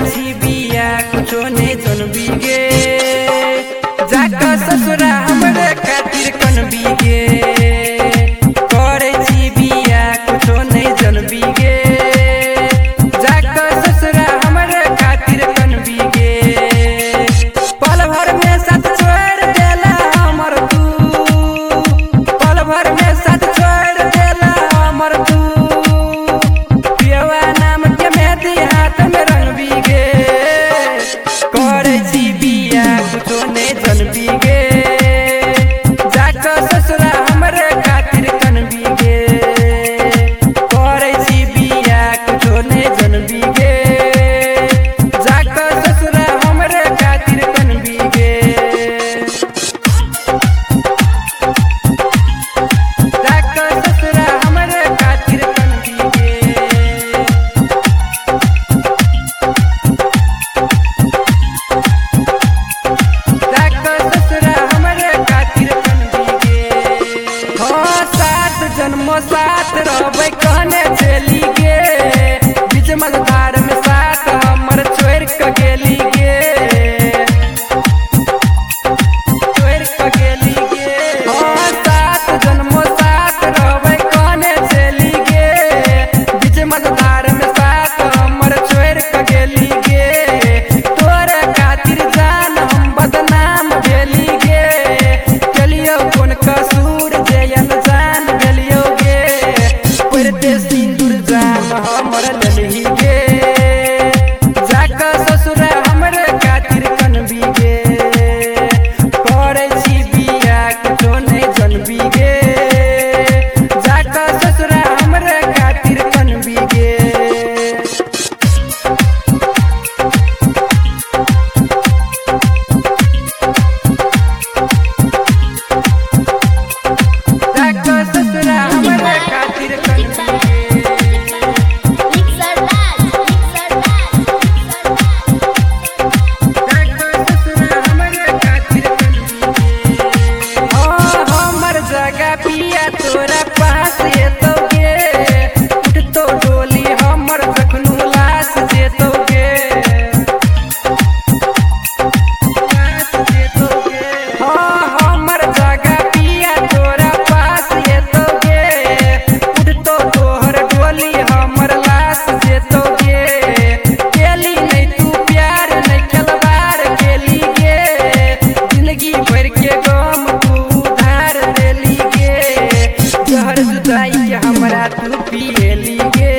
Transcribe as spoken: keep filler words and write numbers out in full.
छी बिया कुछो नहीं जनबी गे जाका ससुरा हमरे खातिर कनबी गे करे छी बिया कुछो नहीं जनबी गे जाका ससुरा हमरे खातिर कनबी गे पल भर में साथ छोड़ देला हमर तू पल भर में साथ छोड़ देला हमर तू पियवा नाम के मेहंदी हाथ में रंगबी गे करे छी बिया कुछो नहीं जनबी गे जाका ससुरा हमरे खातिर कनबी गे करे छी बिया कुछो नहीं जनबी गे जाका ससुरा हमरे खातिर कनबी गे जाका ससुरा हमरे खातिर कनबी गे जाका ससुरा हमरे खातिर कनबी गे हाँ सात जन्मों साथ रहबै कहने चली गे बीच मझधार में साथ हमर छोड़ के गेली गे छोड़ के गेली गे हाँ सात जन्मों साथ रहबै कहने चली गे बीच मझधार में साथ हमर छोड़ के गेली गे तोरे खातिर जान हम बदनाम भेली गे केलियो कोन कसूर जे अनजान भेलियो गे परते सिंदूर जान हमर लेलही गे जाका ससुरा हमरे खातिर कनबी गे करे छी बिया कुछो नहीं जनबी गे जाका ससुरा हमरे खातिर कनबी गे जाका ससुरा हमरे खातिर कनबी गे जाका ससुरा हमरे खातिर कनबी गे हाँ हमर जगह पिया तोरा पास एतौ गे उठतो डोली हमर जखनु लाश जेतौ गे लाश जेतौ गे हाँ हमर जगह पिया तोरा पास एतौ गे उठतो तोहर डोली हमर लाश जेतौ गे केली नहीं तू प्यार नहीं खिलवाड़ केली गे जिंदगी भर के गम तू उधार देली गे जहर जुदाई के हमरा तू पियली गे